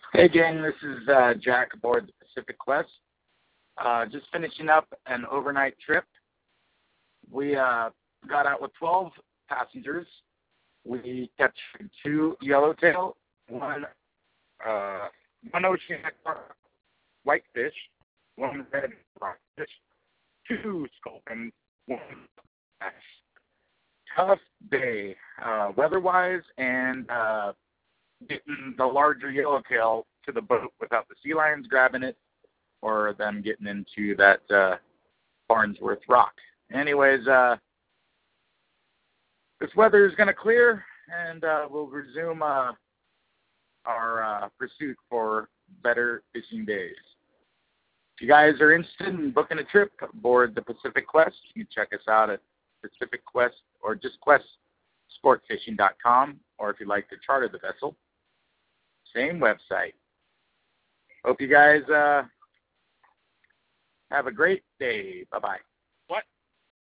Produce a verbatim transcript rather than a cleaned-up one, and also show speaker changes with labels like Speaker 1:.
Speaker 1: Hey gang, this is uh, Jack aboard the Pacific Quest. Uh, just finishing up an overnight trip. We uh, got out with twelve passengers. We captured two yellowtail, one uh, one oceanic whitefish, one red rockfish, two sculpins, one bass. Tough day, uh, weather-wise, and uh, getting the larger yellowtail to the boat without the sea lions grabbing it or them getting into that uh, Barnesworth rock. Anyways, uh, this weather is going to clear, and uh, we'll resume uh, our uh, pursuit for better fishing days. If you guys are interested in booking a trip aboard the Pacific Quest, you can check us out at Pacific Quest or just quest sport fishing dot com, or if you'd like to charter the vessel, same website. Hope you guys uh, have a great day. Bye-bye.
Speaker 2: What?